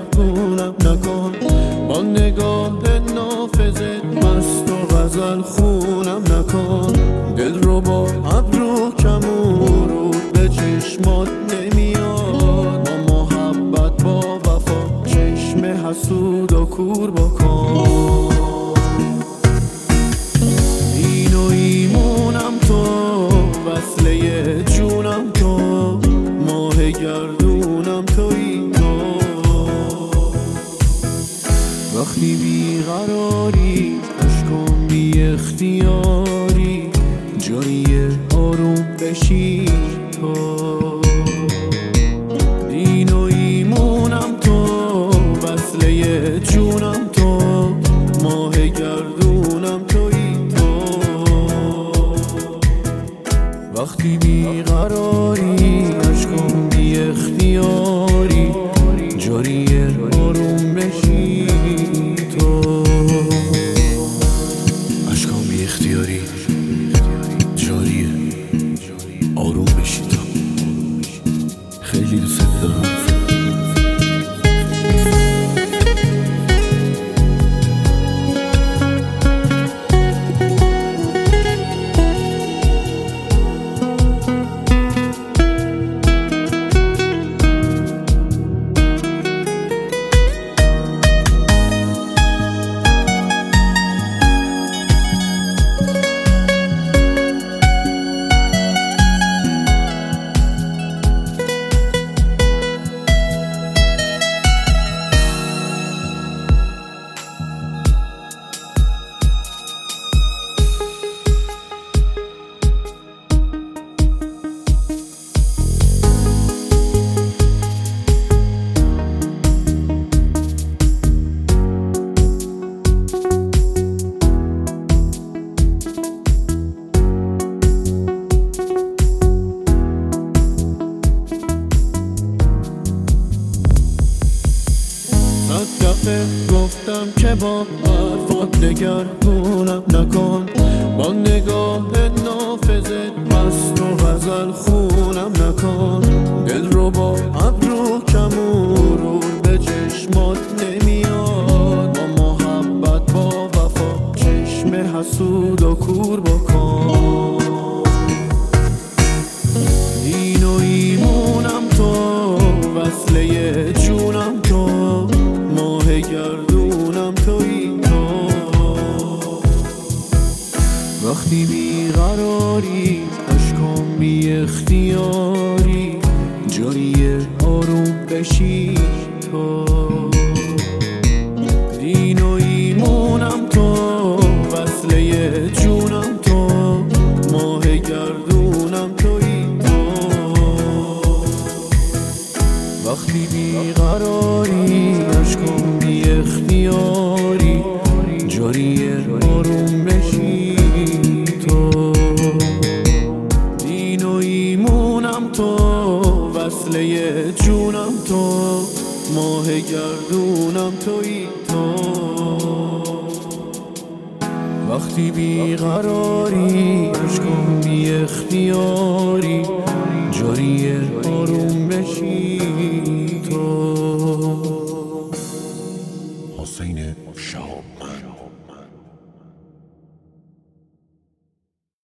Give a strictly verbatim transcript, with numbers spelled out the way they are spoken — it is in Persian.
دگرگونم نکن، با نگاه نافذت مست و غزل خونم نکن. دل رو با ابرو کمون رو به چشمات نمیاد، با محبت با وفا چشم حسود و کور بکن. این و ایمونم تو، وصله جونم تو، ماه گردونم تویی تو. وقتی بیقراری عشقم بی اختیاری، جایی آروم بشی تو. دین و ایمونم تو، وصله جونم تو، ماه گردونم تویی تو. وقتی بیقراری عشقم بی اختیاری، جاری آروم بشی تو. عشقم بی اختیاری جاری آروم بشی تو. خیلی دوست دارم. صد دفعه گفتم که با حرفات دگرگونم نکن، با نگاه نافذت مست و غزل خونم نکن. دل رو با ابرو کمون رو به چشمات نمیاد، با محبت با وفا چشم حسود و کور بکن. دین و ایمونم تو، وصله جونم تو، ماه گردونم تویی تو. وقتی بیقراری عشقم بی اختیاری، جایی آروم بشی تو. دین و ایمونم تو، وصله جونم تو، ماه گردونم تویی تو. وقتی بیقراری عشقم بی اختیاری، جاری آروم بشی تو. دین و ایمونم تو، وصله جونم تو، ماه گردونم تویی تو. وقتی بیقراری عشقم بی اختیاری، جاری آروم بشی تو. حسین شهابمند.